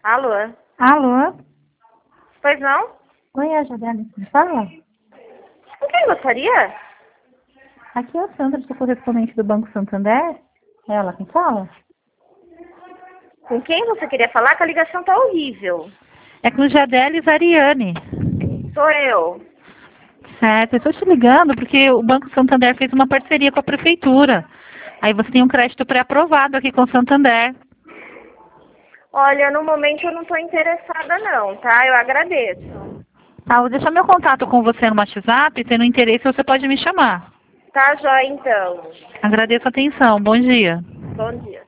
Alô? Alô? Pois não? Oi, é a Jadele, me fala? Com quem gostaria? Aqui é a Sandra, sou correspondente do Banco Santander. É ela quem fala? Com quem você queria falar? Que a ligação tá horrível. É com Jadele Zariane. Sou eu. Certo, eu estou te ligando porque o Banco Santander fez uma parceria com a Prefeitura. Aí você tem um crédito pré-aprovado aqui com o Santander. Olha, no momento eu não tô interessada não, tá? Eu agradeço. Tá, vou deixar meu contato com você no WhatsApp. Tendo interesse, você pode me chamar. Tá, joia, então. Agradeço a atenção. Bom dia. Bom dia.